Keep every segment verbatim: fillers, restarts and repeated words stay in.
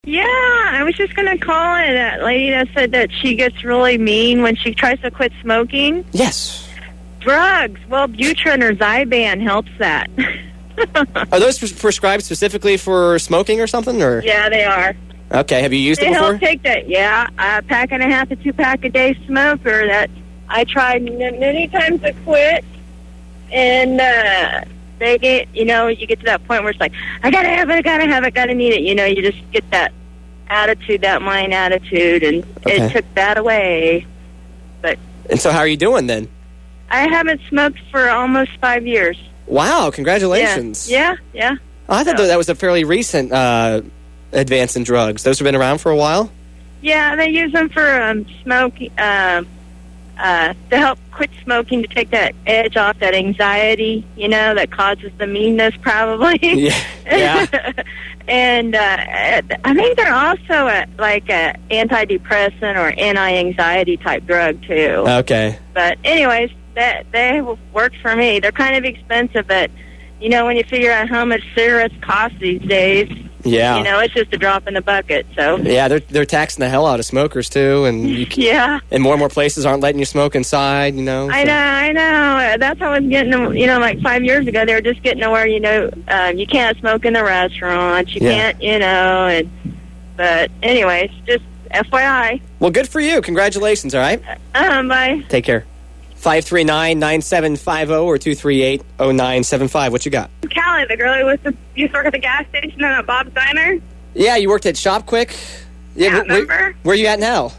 Yeah, I was just going to call it. That lady that said that she gets really mean when she tries to quit smoking. Yes. Drugs. Well, Butrin or Zyban helps that. Are those pres- prescribed specifically for smoking or something? Or Yeah, they are. Okay, have you used They it before? help take that. Yeah, a pack and a half to two pack a day smoker that I tried n- many times to quit. And uh, they get, you know, you get to that point where it's like, I got to have it, I got to have it, got to need it. You know, you just get that attitude, that mind attitude, and Okay. it took that away. But And so how are you doing then? I haven't smoked for almost five years. Wow, congratulations. Yeah, yeah. yeah. Oh, I thought So- that was a fairly recent uh, advance in drugs. Those have been around for a while? Yeah, they use them for um, smoking, um, uh, to help quit smoking, to take that edge off, that anxiety, you know, that causes the meanness probably. Yeah. yeah. And uh, I think they're also a, like a antidepressant or anti-anxiety type drug too. Okay. But anyways, that they work for me. They're kind of expensive, but you know, when you figure out how much cigarettes cost these days, Yeah. you know, it's just a drop in the bucket. So Yeah, they're they're taxing the hell out of smokers too, and you can, yeah. and more and more places aren't letting you smoke inside. You know. I so- know, I know. That's how I was getting them, you know, like five years ago, they were just getting to where, you know, um, you can't smoke in the restaurants, you Yeah. can't, you know, and, but anyways, just F Y I. Well, good for you. Congratulations. All right. Um, bye. Take care. Five three nine nine seven five zero or two three eight zero nine seven five. What you got? Callie, the girl who was the, used to work at the gas station and at Bob's Diner. Yeah, you worked at Shop Quick. Yeah, wh- wh- remember? Where are you at now?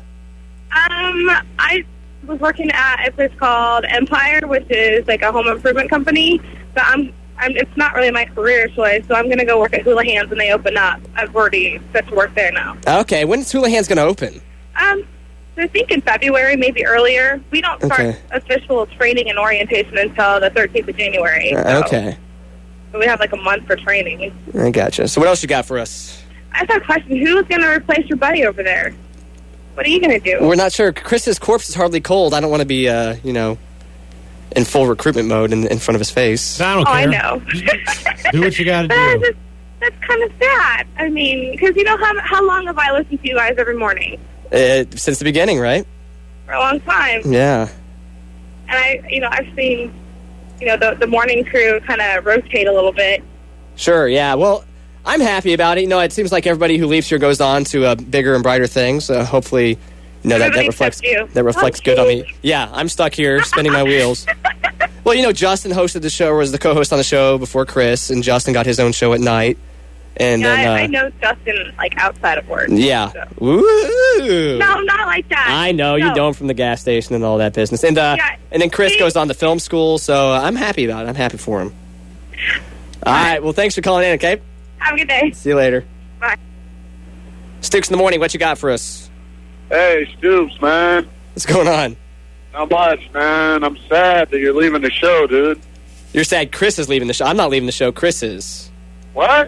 Um, I was working at a place called Empire, which is like a home improvement company. So I'm, I'm it's not really my career choice. So I'm going to go work at Houlihan's when they open up. I've already set to work there now. Okay, when's Houlihan's going to open? Um, so I think in February, maybe earlier. We don't start Okay. official training and orientation until the thirteenth of January. Uh, so okay, we have like a month for training. I gotcha. So what else you got for us? I have a question. Who's going to replace your buddy over there? What are you going to do? We're not sure. Chris's corpse is hardly cold. I don't want to be, uh, you know, in full recruitment mode in, in front of his face. I don't Oh, care. I know. Do what you got to But do. that's, that's kind of sad. I mean, because you know how how long have I listened to you guys every morning? Uh, since the beginning, right? For a long time. Yeah. And I, you know, I've seen, you know, the the morning crew kind of rotate a little bit. Sure, yeah. Well, I'm happy about it. You know, it seems like everybody who leaves here goes on to uh, bigger and brighter things. Uh, hopefully, you know, that, that Everybody reflects except you. that reflects Oh, good on geez. me. Yeah, I'm stuck here spinning my wheels. Well, you know, Justin hosted the show, or was the co-host on the show before Chris, and Justin got his own show at night. And Yeah, then, I, uh, I know Justin like outside of work. Yeah. So. Woo! No, not like that. I know, you No. know him from the gas station and all that business. And uh, Yeah. and then Chris See? goes on to film school, so I'm happy about it. I'm happy for him. All right, well, thanks for calling in, okay? Have a good day. See you later. Bye. Stukes in the morning, what you got for us? Hey, Stoops, man. What's going on? Not much, man. I'm sad that you're leaving the show, dude. You're sad Chris is leaving the show. I'm not leaving the show. Chris is. What?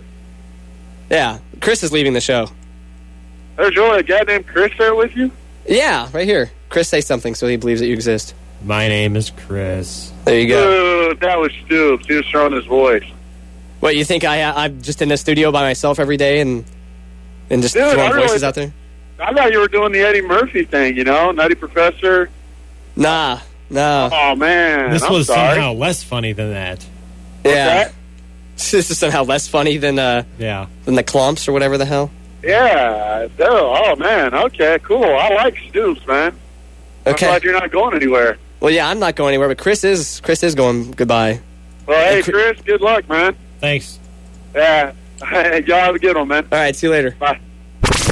Yeah, Chris is leaving the show. There's really a guy named Chris there with you? Yeah, right here. Chris, say something so he believes that you exist. My name is Chris. There you go. Dude, that was Stoops. He was throwing his voice. What, you think I, I'm just in the studio by myself every day and and just Dude, throwing I voices really- out there? I thought you were doing the Eddie Murphy thing, you know? Nutty Professor. Nah, no. Oh, man. This I'm was sorry. somehow less funny than that. yeah. that? This is somehow less funny than uh Yeah. than the clumps or whatever the hell. Yeah. Oh, oh, man. Okay, cool. I like Stoops, man. I'm Okay. glad you're not going anywhere. Well, yeah, I'm not going anywhere, but Chris is Chris is going goodbye. Well, hey, And Chri- Chris, good luck, man. Thanks. Yeah. Y'all have a good one, man. All right, see you later. Bye.